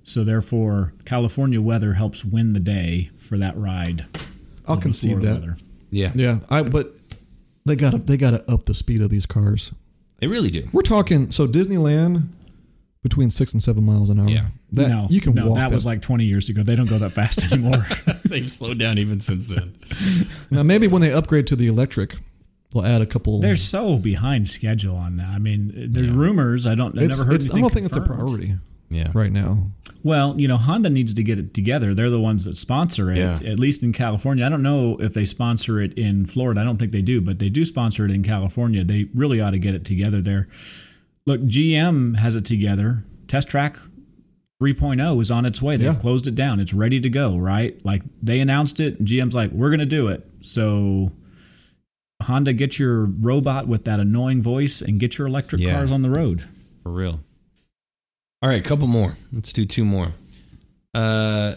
[SPEAKER 1] So therefore, California weather helps win the day for that ride.
[SPEAKER 3] I'll
[SPEAKER 1] over
[SPEAKER 3] concede
[SPEAKER 1] Florida
[SPEAKER 3] that.
[SPEAKER 1] weather.
[SPEAKER 2] Yeah.
[SPEAKER 3] Yeah, but they gotta up the speed of these cars.
[SPEAKER 2] They really do.
[SPEAKER 3] We're talking Disneyland between 6 and 7 miles an hour.
[SPEAKER 2] Yeah.
[SPEAKER 3] That, you can walk.
[SPEAKER 1] That was like 20 years ago. They don't go that fast anymore.
[SPEAKER 2] They've slowed down even since then.
[SPEAKER 3] Now maybe when they upgrade to the electric, they'll add a couple.
[SPEAKER 1] They're so behind schedule on that. I mean, there's rumors. I've never heard anything
[SPEAKER 3] I don't think it's a
[SPEAKER 1] confirmed.
[SPEAKER 3] priority.
[SPEAKER 2] Yeah.
[SPEAKER 3] Right now.
[SPEAKER 1] Well, Honda needs to get it together. They're the ones that sponsor it,
[SPEAKER 2] Yeah.
[SPEAKER 1] at least in California. I don't know if they sponsor it in Florida. I don't think they do, but they do sponsor it in California. They really ought to get it together there. Look, GM has it together. Test Track 3.0 is on its way. They've closed it down. It's ready to go, right? Like they announced it, and GM's like, we're going to do it. So Honda, get your robot with that annoying voice and get your electric cars on the road.
[SPEAKER 2] For real. All right, a couple more. Let's do 2 more. So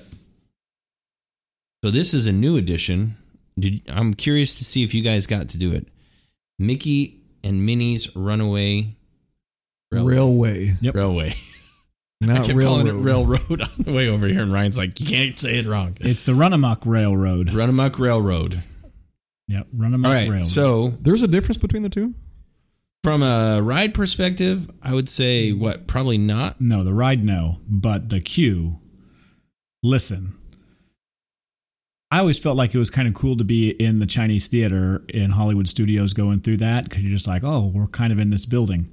[SPEAKER 2] this is a new edition. I'm curious to see if you guys got to do it. Mickey and Minnie's Runaway
[SPEAKER 3] Railway.
[SPEAKER 1] Yep.
[SPEAKER 2] Railway.
[SPEAKER 3] Not
[SPEAKER 2] I kept
[SPEAKER 3] railroad.
[SPEAKER 2] calling it Railroad on the way over here, and Ryan's like, you can't say it wrong.
[SPEAKER 1] It's the Runamuck Railroad.
[SPEAKER 2] Runamuck Railroad.
[SPEAKER 1] Yep, Runamuck
[SPEAKER 2] All right,
[SPEAKER 1] Railroad.
[SPEAKER 2] so
[SPEAKER 3] There's a difference between the two?
[SPEAKER 2] from a ride perspective, I would say, probably not.
[SPEAKER 1] No, the ride, no. But the queue, listen. I always felt like it was kind of cool to be in the Chinese theater in Hollywood Studios going through that because you're just like, oh, we're kind of in this building.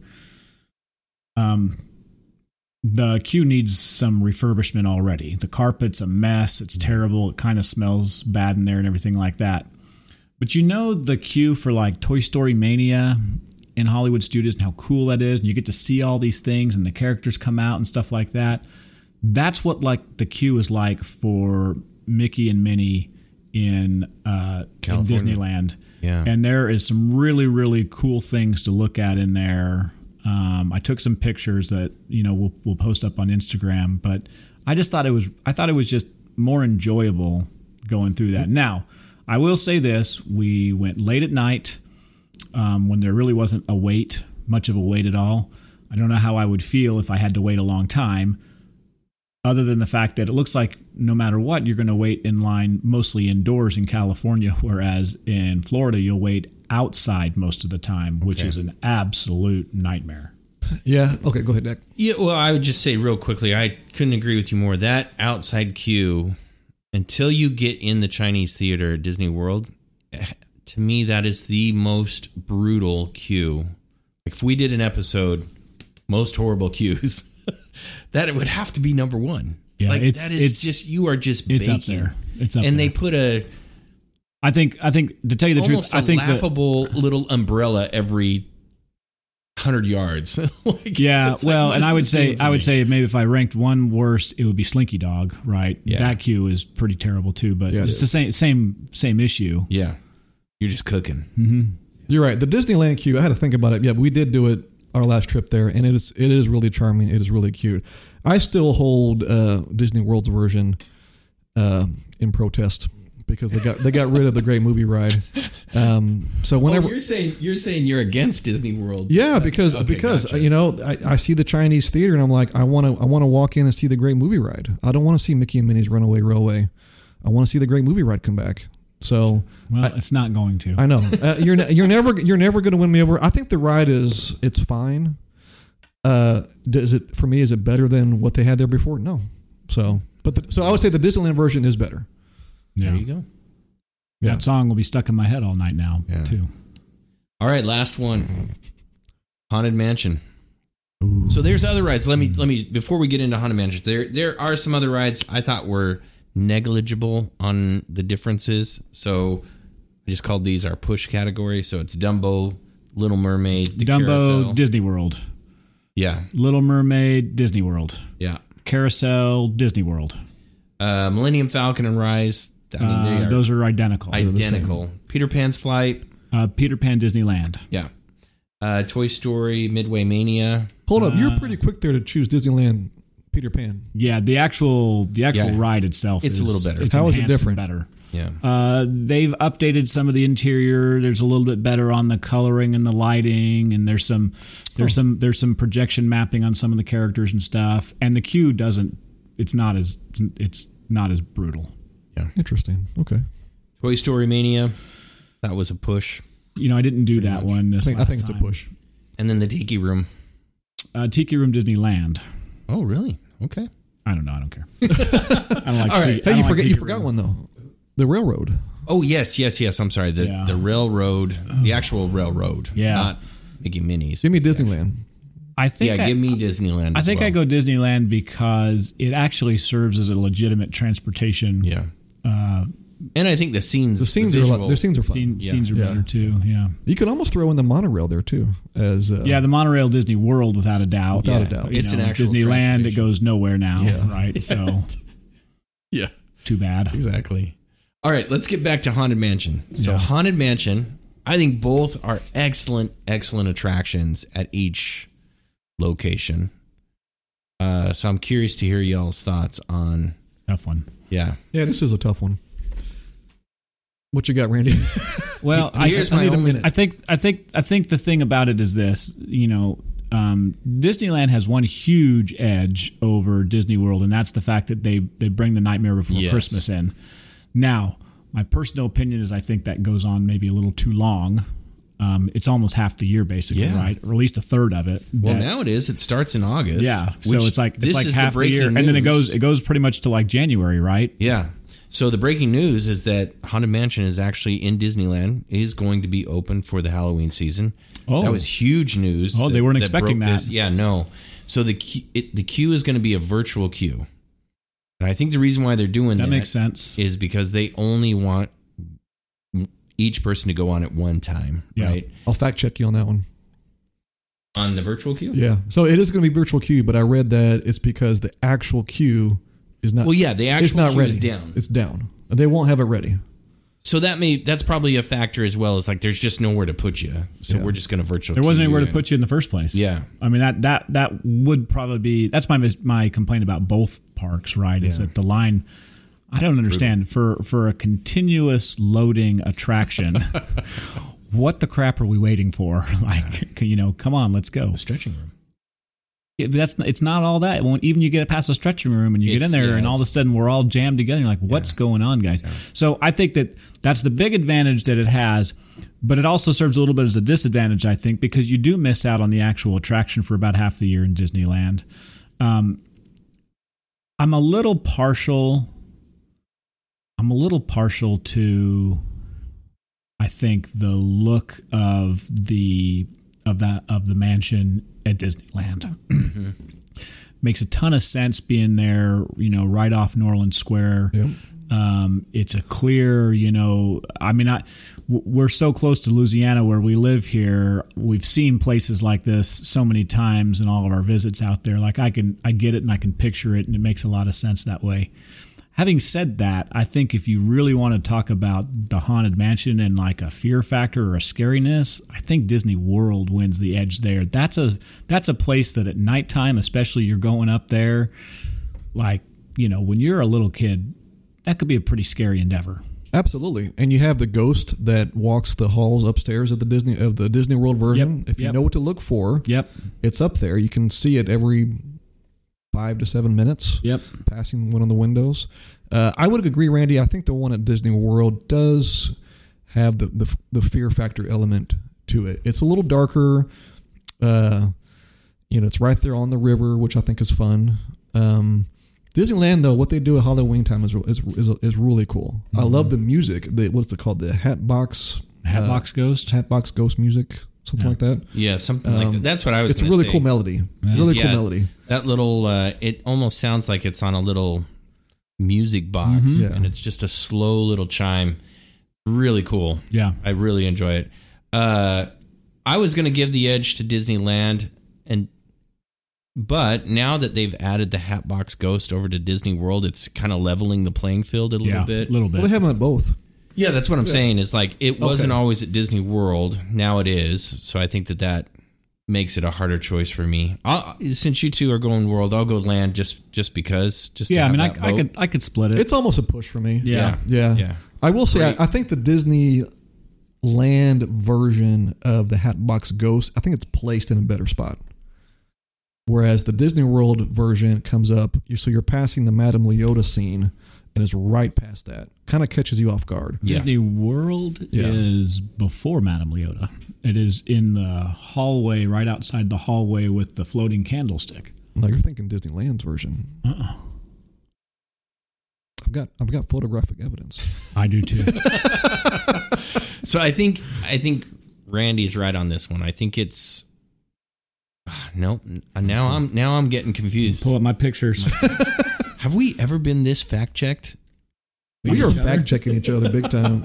[SPEAKER 1] The queue needs some refurbishment already. The carpet's a mess. It's terrible. It kind of smells bad in there and everything like that. But the queue for like Toy Story Mania in Hollywood Studios and how cool that is, and you get to see all these things and the characters come out and stuff like that. That's what like the queue is like for Mickey and Minnie in Disneyland.
[SPEAKER 2] Yeah.
[SPEAKER 1] And there is some really, really cool things to look at in there. I took some pictures that we'll post up on Instagram, but I thought it was just more enjoyable going through that. Now, I will say this: we went late at night when there really wasn't much of a wait at all. I don't know how I would feel if I had to wait a long time, other than the fact that it looks like no matter what, you're going to wait in line mostly indoors in California, whereas in Florida, you'll wait outside most of the time, which is an absolute nightmare.
[SPEAKER 3] Yeah. Okay, go ahead, Nick.
[SPEAKER 2] Yeah, well, I would just say real quickly, I couldn't agree with you more. That outside queue, until you get in the Chinese theater at Disney World, to me, that is the most brutal queue. Like if we did an episode, most horrible queues, that it would have to be number 1.
[SPEAKER 1] Yeah,
[SPEAKER 2] like you are just
[SPEAKER 1] it's
[SPEAKER 2] baking.
[SPEAKER 1] up there. It's up
[SPEAKER 2] and
[SPEAKER 1] there.
[SPEAKER 2] they put
[SPEAKER 1] I think to tell you the
[SPEAKER 2] almost
[SPEAKER 1] truth, I think
[SPEAKER 2] laughable little umbrella every 100 yards.
[SPEAKER 1] And I would say maybe if I ranked one worst, it would be Slinky Dog, right?
[SPEAKER 2] Yeah.
[SPEAKER 1] That queue is pretty terrible too, but it's the same issue.
[SPEAKER 2] Yeah, you're just cooking.
[SPEAKER 1] Mm-hmm.
[SPEAKER 3] You're right. The Disneyland queue, I had to think about it. Yeah, we did do it our last trip there, and it is really charming. It is really cute. I still hold Disney World's version in protest because they got rid of the Great Movie Ride. So whenever
[SPEAKER 2] you're saying you're against Disney World,
[SPEAKER 3] yeah, because
[SPEAKER 2] gotcha.
[SPEAKER 3] I see the Chinese theater and I'm like I want to walk in and see the Great Movie Ride. I don't want to see Mickey and Minnie's Runaway Railway. I want to see the Great Movie Ride come back. So
[SPEAKER 1] it's not going to.
[SPEAKER 3] I know you're never going to win me over. I think the ride it's fine. Is it better than what they had there before? No. So I would say the Disneyland version is better.
[SPEAKER 1] Yeah.
[SPEAKER 2] There you go.
[SPEAKER 1] That song will be stuck in my head all night now too.
[SPEAKER 2] All right, last one. Haunted Mansion.
[SPEAKER 3] Ooh.
[SPEAKER 2] So there's other rides. Let me before we get into Haunted Mansion, there are some other rides I thought were negligible on the differences. So I just called these our push category. So it's Dumbo, Little Mermaid, the
[SPEAKER 1] Dumbo,
[SPEAKER 2] Carousel.
[SPEAKER 1] Disney World.
[SPEAKER 2] Yeah.
[SPEAKER 1] Little Mermaid, Disney World.
[SPEAKER 2] Yeah.
[SPEAKER 1] Carousel, Disney World.
[SPEAKER 2] Millennium Falcon and Rise. I mean,
[SPEAKER 1] those are identical.
[SPEAKER 2] Identical. Peter Pan's Flight.
[SPEAKER 1] Peter Pan Disneyland.
[SPEAKER 2] Yeah. Toy Story, Midway Mania.
[SPEAKER 3] Hold up, you're pretty quick there to choose Disneyland Peter Pan.
[SPEAKER 1] Yeah, the actual ride itself
[SPEAKER 2] it's a little better.
[SPEAKER 1] It's
[SPEAKER 3] How is it
[SPEAKER 1] enhanced
[SPEAKER 3] different?
[SPEAKER 1] and better.
[SPEAKER 2] Yeah.
[SPEAKER 1] They've updated some of the interior. There's a little bit better on the coloring and the lighting, and there's some projection mapping on some of the characters and stuff. And the queue doesn't it's not as brutal.
[SPEAKER 2] Yeah.
[SPEAKER 3] Interesting. Okay.
[SPEAKER 2] Toy Story Mania, that was a push.
[SPEAKER 1] I didn't do that one.
[SPEAKER 3] I think it's a push.
[SPEAKER 2] And then the Tiki Room.
[SPEAKER 1] Tiki Room Disneyland.
[SPEAKER 2] Oh, really? Okay.
[SPEAKER 1] I don't know. I don't care. I don't like.
[SPEAKER 2] All right.
[SPEAKER 3] Hey, you forgot one though. The railroad.
[SPEAKER 2] Oh, yes. I'm sorry. The railroad, the actual railroad.
[SPEAKER 1] Yeah.
[SPEAKER 2] Not Mickey Minnie's.
[SPEAKER 3] Give me Disneyland.
[SPEAKER 1] I think.
[SPEAKER 2] Give me Disneyland.
[SPEAKER 1] I think I go Disneyland because it actually serves as a legitimate transportation.
[SPEAKER 2] Yeah. And I think the scenes
[SPEAKER 3] are fun.
[SPEAKER 1] Scenes are better too. Yeah.
[SPEAKER 3] You could almost throw in the monorail there too, as
[SPEAKER 1] the monorail Disney World without a doubt.
[SPEAKER 3] Without a doubt,
[SPEAKER 2] it's an actual
[SPEAKER 1] Disneyland. It goes nowhere now, right? So,
[SPEAKER 2] yeah,
[SPEAKER 1] too bad.
[SPEAKER 2] Exactly. All right, let's get back to Haunted Mansion. So, Haunted Mansion, I think both are excellent attractions at each location. So I'm curious to hear y'all's thoughts on.
[SPEAKER 1] Tough one.
[SPEAKER 3] Yeah, this is a tough one. What you got, Randy?
[SPEAKER 1] Well, I think the thing about it is this. Disneyland has one huge edge over Disney World, and that's the fact that they bring the Nightmare Before Christmas in. Now, my personal opinion is I think that goes on maybe a little too long. It's almost half the year, basically, right? Or at least a third of it.
[SPEAKER 2] Well, now it is. It starts in August.
[SPEAKER 1] Yeah, so it's like half the year, and then it goes pretty much to like January, right?
[SPEAKER 2] Yeah. So the breaking news is that Haunted Mansion is actually in Disneyland, is going to be open for the Halloween season. Oh, that was huge news.
[SPEAKER 1] Oh, they weren't expecting that.
[SPEAKER 2] Yeah, no. So the queue is going to be a virtual queue, and I think the reason why they're doing that
[SPEAKER 1] makes sense
[SPEAKER 2] is because they only want each person to go on at one time, right?
[SPEAKER 3] I'll fact check you on that one.
[SPEAKER 2] On the virtual queue?
[SPEAKER 3] Yeah. So it is going to be virtual queue, but I read that it's because the actual queue is not.
[SPEAKER 2] Well, yeah, the actual queue
[SPEAKER 3] ready.
[SPEAKER 2] is down.
[SPEAKER 3] It's down. They won't have it ready.
[SPEAKER 2] So that's probably a factor as well. It's like there's just nowhere to put you, so we're just going to virtual.
[SPEAKER 1] There wasn't anywhere to put you in the first place.
[SPEAKER 2] Yeah,
[SPEAKER 1] I mean that would probably be my complaint about both parks. Right, is that the line. I don't understand for a continuous loading attraction. What the crap are we waiting for? Like, come on, let's go.
[SPEAKER 2] The stretching room.
[SPEAKER 1] It's not all that. Even you get past the stretching room and you get in there, and all of a sudden we're all jammed together. You're like, what's going on, guys? Yeah. So I think that's the big advantage that it has, but it also serves a little bit as a disadvantage, I think, because you do miss out on the actual attraction for about half the year in Disneyland. I'm a little partial to, I think, the look of the mansion at Disneyland. Mm-hmm. Makes a ton of sense being there, right off Norland Square.
[SPEAKER 3] Yep.
[SPEAKER 1] It's a clear, we're so close to Louisiana where we live here. We've seen places like this so many times in all of our visits out there. Like I get it and I can picture it, and it makes a lot of sense that way. Having said that, I think if you really want to talk about the Haunted Mansion and like a fear factor or a scariness, I think Disney World wins the edge there. That's a place that at nighttime, especially you're going up there, like, when you're a little kid, that could be a pretty scary endeavor.
[SPEAKER 3] Absolutely. And you have the ghost that walks the halls upstairs of the Disney World version. If you know what to look for, it's up there. You can see it every 5 to 7 minutes.
[SPEAKER 1] Yep.
[SPEAKER 3] Passing one of the windows. I would agree, Randy. I think the one at Disney World does have the fear factor element to it. It's a little darker. It's right there on the river, which I think is fun. Disneyland, though, what they do at Halloween time is really cool. Mm-hmm. I love the music. What's it called? The Hatbox
[SPEAKER 1] Ghost?
[SPEAKER 3] Hatbox Ghost music. Something like that.
[SPEAKER 2] Yeah, something like that. That's what I was.
[SPEAKER 3] It's a really cool melody. Yeah. Really cool melody.
[SPEAKER 2] That little, it almost sounds like it's on a little music box, and it's just a slow little chime. Really cool.
[SPEAKER 1] Yeah,
[SPEAKER 2] I really enjoy it. I was going to give the edge to Disneyland, but now that they've added the Hatbox Ghost over to Disney World, it's kind of leveling the playing field a little bit.
[SPEAKER 1] A little bit.
[SPEAKER 3] Well, they have them at both.
[SPEAKER 2] Yeah, that's what I'm saying. Is like it wasn't always at Disney World. Now it is. So I think that makes it a harder choice for me. Since you two are going World, I'll go Land just because.
[SPEAKER 1] I could split it.
[SPEAKER 3] It's almost a push for me.
[SPEAKER 1] Yeah.
[SPEAKER 3] I will say I think the Disney Land version of the Hatbox Ghost, I think it's placed in a better spot. Whereas the Disney World version comes up, so you're passing the Madame Leota scene, and it's right past that. Kind of catches you off guard.
[SPEAKER 2] Yeah.
[SPEAKER 1] Disney World is before Madame Leota. It is in the hallway, right outside the hallway with the floating candlestick.
[SPEAKER 3] No, you're thinking Disneyland's version. I've got photographic evidence.
[SPEAKER 1] I do too.
[SPEAKER 2] So I think Randy's right on this one. I think it's no. Now I'm getting confused.
[SPEAKER 1] Pull up my pictures.
[SPEAKER 2] Have we ever been this fact checked?
[SPEAKER 3] We are fact checking each other big time.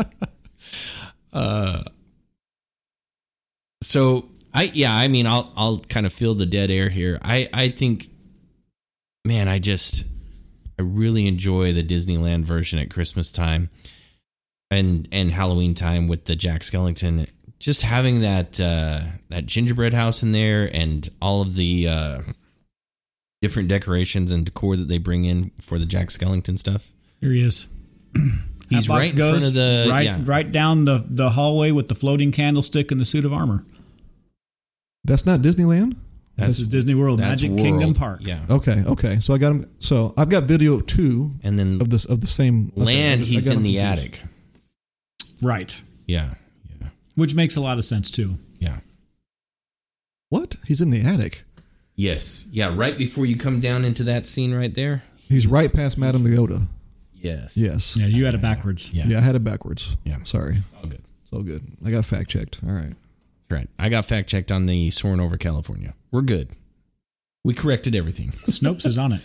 [SPEAKER 2] So I'll kind of fill the dead air here. I think, man, I really enjoy the Disneyland version at Christmas time and Halloween time with the Jack Skellington. Just having that gingerbread house in there and all of the different decorations and decor that they bring in for the Jack Skellington stuff.
[SPEAKER 1] Here he is.
[SPEAKER 2] He's right in front of the
[SPEAKER 1] right down the hallway with the floating candlestick and the suit of armor.
[SPEAKER 3] That's not Disneyland?
[SPEAKER 1] This is Disney World,
[SPEAKER 2] that's
[SPEAKER 1] Magic
[SPEAKER 2] World.
[SPEAKER 1] Kingdom Park.
[SPEAKER 2] Yeah.
[SPEAKER 3] Okay. So I got him. So I've got video 2,
[SPEAKER 2] And then
[SPEAKER 3] of the same
[SPEAKER 2] land.
[SPEAKER 3] I
[SPEAKER 2] He's
[SPEAKER 3] got
[SPEAKER 2] in
[SPEAKER 3] him
[SPEAKER 2] the
[SPEAKER 3] confused.
[SPEAKER 2] attic.
[SPEAKER 1] Right.
[SPEAKER 2] Yeah.
[SPEAKER 1] Which makes a lot of sense too.
[SPEAKER 2] Yeah.
[SPEAKER 3] What? He's in the attic.
[SPEAKER 2] Yes. Yeah. Right before you come down into that scene right there.
[SPEAKER 3] He's right past Madame Leota.
[SPEAKER 2] Yes.
[SPEAKER 3] Yes.
[SPEAKER 1] Yeah, you had it backwards.
[SPEAKER 2] Yeah.
[SPEAKER 3] Yeah, I had it backwards.
[SPEAKER 2] Yeah.
[SPEAKER 3] Sorry.
[SPEAKER 2] It's all good.
[SPEAKER 3] It's all good. I got fact checked. All right.
[SPEAKER 2] That's right. I got fact checked on the Soarin' Over California. We're good. We corrected everything.
[SPEAKER 1] Snopes is on it.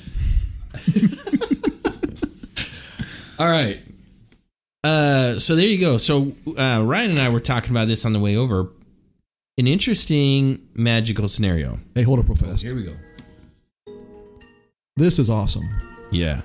[SPEAKER 2] All right. So there you go. So Ryan and I were talking about this on the way over. An interesting magical scenario.
[SPEAKER 3] Hey, hold up real fast.
[SPEAKER 2] Here we go.
[SPEAKER 3] This is awesome.
[SPEAKER 2] Yeah.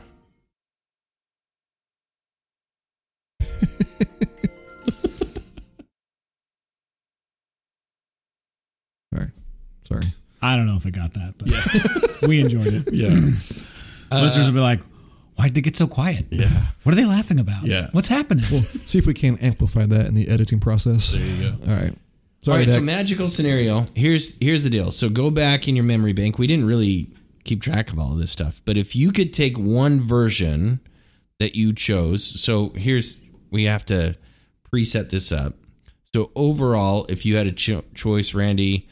[SPEAKER 3] All right. Sorry.
[SPEAKER 1] I don't know if I got that, but we enjoyed it.
[SPEAKER 2] Yeah.
[SPEAKER 1] Listeners will be like, why'd they get so quiet?
[SPEAKER 2] Yeah.
[SPEAKER 1] What are they laughing about?
[SPEAKER 2] Yeah.
[SPEAKER 1] What's happening?
[SPEAKER 3] See if we can amplify that in the editing process.
[SPEAKER 2] There you go.
[SPEAKER 3] All right.
[SPEAKER 2] All
[SPEAKER 3] Sorry,
[SPEAKER 2] right, so
[SPEAKER 3] Dak.
[SPEAKER 2] magical scenario. Here's the deal. So go back in your memory bank. We didn't really keep track of all of this stuff, but if you could take one version that you chose. So we have to preset this up. So overall, if you had a choice, Randy,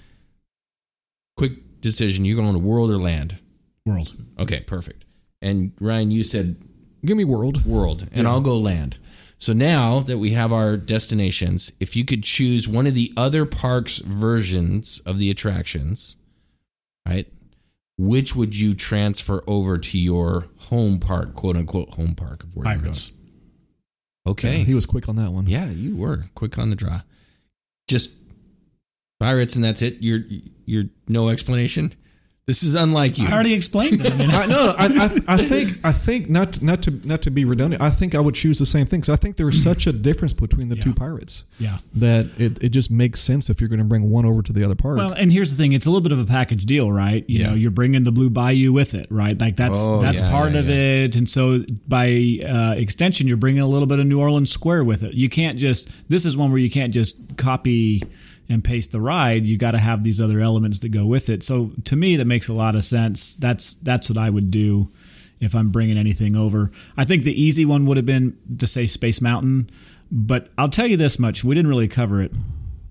[SPEAKER 2] quick decision, you going to world or land?
[SPEAKER 1] World.
[SPEAKER 2] Okay, perfect. And Ryan, you said
[SPEAKER 3] Give me world.
[SPEAKER 2] and I'll go land. So now that we have our destinations, if you could choose one of the other parks' versions of the attractions, right? Which would you transfer over to your home park, quote unquote home park of where
[SPEAKER 1] Pirates.
[SPEAKER 2] you're going? Okay.
[SPEAKER 3] Yeah, he was quick on that one.
[SPEAKER 2] Yeah, you were quick on the draw. Just Pirates and that's it. You're no explanation. This is unlike you.
[SPEAKER 1] I already explained it. I mean,
[SPEAKER 3] I think not to be redundant. I think I would choose the same thing because I think there's such a difference between the two pirates.
[SPEAKER 1] Yeah.
[SPEAKER 3] That it just makes sense if you're going to bring one over to the other park.
[SPEAKER 1] well, and here's the thing: it's a little bit of a package deal, right? You know, you're bringing the Blue Bayou with it, right? Like that's part of it, and so by extension, you're bringing a little bit of New Orleans Square with it. You can't just. This is one where you can't just copy and paste the ride. You got to have these other elements that go with it. So to me, that makes a lot of sense. That's what I would do if I'm bringing anything over. I think the easy one would have been to say Space Mountain, but I'll tell you this much: we didn't really cover it.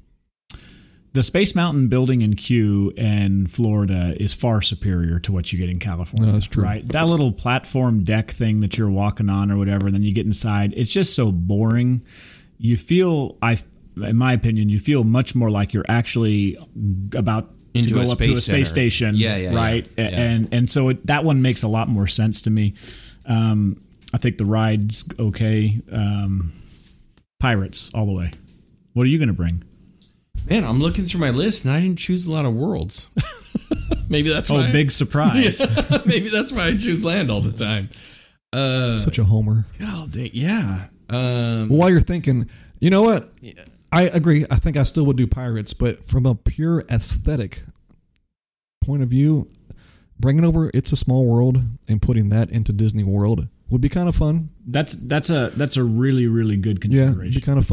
[SPEAKER 1] The Space Mountain building in Kew in Florida is far superior to what you get in California.
[SPEAKER 3] No, that's true.
[SPEAKER 1] Right? That little platform deck thing that you're walking on or whatever, and then you get inside, it's just so boring. You feel, in my opinion, you feel much more like you're actually about to go up to a space station. Right?
[SPEAKER 2] Yeah.
[SPEAKER 1] And so that one makes a lot more sense to me. I think the ride's okay. Pirates all the way. What are you going to bring?
[SPEAKER 2] Man, I'm looking through my list and I didn't choose a lot of worlds. Maybe that's why.
[SPEAKER 1] Oh, big surprise.
[SPEAKER 2] Yeah, maybe that's why I choose land all the time.
[SPEAKER 3] Such a homer.
[SPEAKER 2] God dang, yeah.
[SPEAKER 3] Well, while you're thinking, you know what? I agree. I think I still would do Pirates, but from a pure aesthetic point of view, bringing over It's a Small World and putting that into Disney World would be kind of fun.
[SPEAKER 1] That's a really, really good consideration.
[SPEAKER 3] Yeah, it'd be kind of fun.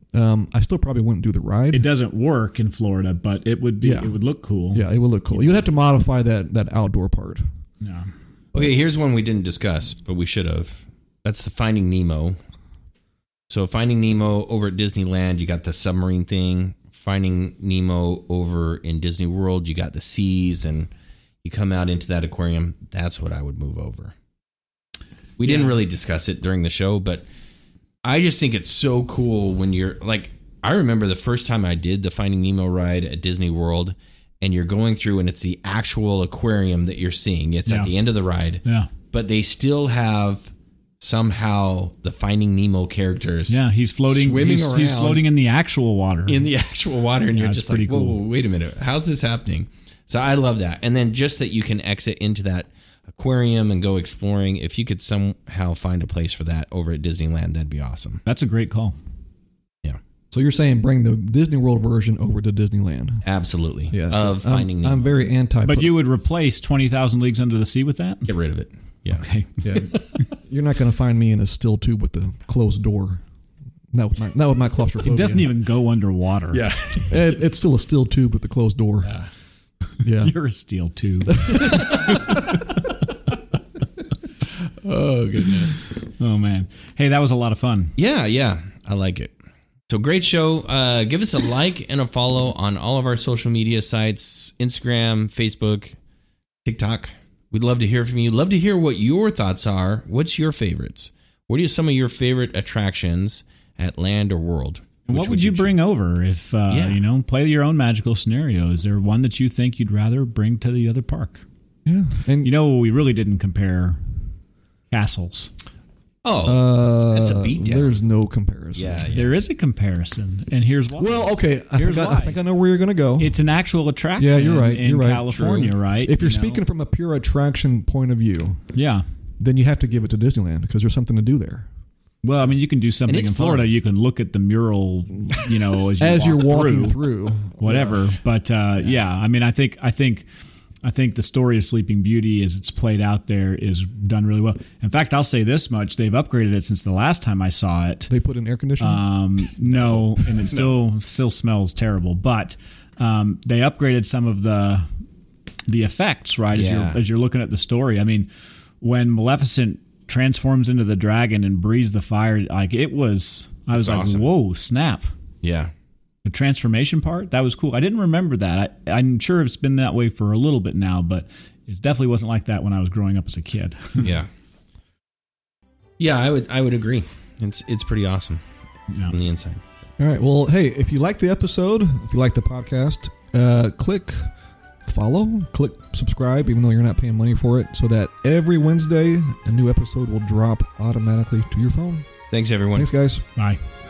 [SPEAKER 3] I still probably wouldn't do the ride.
[SPEAKER 1] It doesn't work in Florida, but it would be.
[SPEAKER 3] Yeah.
[SPEAKER 1] It would look cool.
[SPEAKER 3] Yeah, it would look cool. You'd have to modify that outdoor part.
[SPEAKER 1] Yeah.
[SPEAKER 2] Okay, here's one we didn't discuss, but we should have. That's the Finding Nemo. So Finding Nemo over at Disneyland, you got the submarine thing. Finding Nemo over in Disney World, you got the seas, and you come out into that aquarium. That's what I would move over. We didn't really discuss it during the show, but I just think it's so cool when you're like, I remember the first time I did the Finding Nemo ride at Disney World, and you're going through and it's the actual aquarium that you're seeing. It's at the end of the ride.
[SPEAKER 1] Yeah.
[SPEAKER 2] But they still have somehow the Finding Nemo characters.
[SPEAKER 1] Yeah, he's floating.
[SPEAKER 2] Swimming around.
[SPEAKER 1] He's floating in the actual water.
[SPEAKER 2] In the actual water, and you're
[SPEAKER 1] it's
[SPEAKER 2] just like,
[SPEAKER 1] pretty
[SPEAKER 2] whoa,
[SPEAKER 1] cool.
[SPEAKER 2] wait a minute. How's this happening? So I love that. And then just that you can exit into that aquarium and go exploring. If you could somehow find a place for that over at Disneyland, that'd be awesome.
[SPEAKER 1] That's a great call.
[SPEAKER 2] Yeah.
[SPEAKER 3] So you're saying bring the Disney World version over to Disneyland?
[SPEAKER 2] Absolutely.
[SPEAKER 3] Yeah.
[SPEAKER 2] Of Finding Nemo.
[SPEAKER 3] I'm very anti.
[SPEAKER 1] But you would replace 20,000 Leagues Under the Sea with that?
[SPEAKER 2] Get rid of it. Yeah.
[SPEAKER 1] Okay.
[SPEAKER 3] Yeah. You're not going to find me in a still tube with the closed door. Not with my claustrophobia.
[SPEAKER 1] It doesn't even go underwater.
[SPEAKER 2] Yeah.
[SPEAKER 3] It's still a steel tube with the closed door. Yeah.
[SPEAKER 1] You're a steel tube.
[SPEAKER 2] Oh, goodness.
[SPEAKER 1] Oh, man. Hey, that was a lot of fun.
[SPEAKER 2] Yeah. I like it. So great show. Give us a like and a follow on all of our social media sites, Instagram, Facebook, TikTok. We'd love to hear from you. Love to hear what your thoughts are. What's your favorites? What are some of your favorite attractions at Land or World?
[SPEAKER 1] What would you bring over if, play your own magical scenario? Is there one that you think you'd rather bring to the other park?
[SPEAKER 3] Yeah. And
[SPEAKER 1] we really didn't compare castles.
[SPEAKER 2] Oh, that's a beatdown.
[SPEAKER 3] There's no comparison.
[SPEAKER 2] Yeah.
[SPEAKER 1] There is a comparison, and here's why.
[SPEAKER 3] Well, okay. I
[SPEAKER 1] Here's
[SPEAKER 3] think I know where you're going to go.
[SPEAKER 1] It's an actual attraction.
[SPEAKER 3] Yeah, you're right.
[SPEAKER 1] In
[SPEAKER 3] You're right.
[SPEAKER 1] California,
[SPEAKER 2] True.
[SPEAKER 1] right?
[SPEAKER 3] If you're speaking from a pure attraction point of view,
[SPEAKER 1] yeah.
[SPEAKER 3] then you have to give it to Disneyland because there's something to do there.
[SPEAKER 1] Well, I mean, you can do something in
[SPEAKER 2] it's
[SPEAKER 1] Florida.
[SPEAKER 2] fun.
[SPEAKER 1] You can look at the mural, as
[SPEAKER 3] You're
[SPEAKER 1] walk
[SPEAKER 3] walking through.
[SPEAKER 1] whatever.
[SPEAKER 3] Yeah.
[SPEAKER 1] But I mean, I think the story of Sleeping Beauty, as it's played out there, is done really well. In fact, I'll say this much: they've upgraded it since the last time I saw it.
[SPEAKER 3] They put in air conditioning.
[SPEAKER 1] No, and it still smells terrible. But they upgraded some of the effects, right? As you're looking at the story. I mean, when Maleficent transforms into the dragon and breathes the fire, like I was
[SPEAKER 2] awesome.
[SPEAKER 1] whoa, snap.
[SPEAKER 2] Yeah.
[SPEAKER 1] The transformation part, that was cool. I didn't remember that. I'm sure it's been that way for a little bit now, but it definitely wasn't like that when I was growing up as a kid.
[SPEAKER 2] Yeah. Yeah, I would agree. It's pretty awesome on the inside.
[SPEAKER 3] All right. Well, hey, if you like the episode, if you like the podcast, click follow, click subscribe, even though you're not paying money for it, so that every Wednesday a new episode will drop automatically to your phone.
[SPEAKER 2] Thanks, everyone.
[SPEAKER 3] Thanks, guys.
[SPEAKER 1] Bye.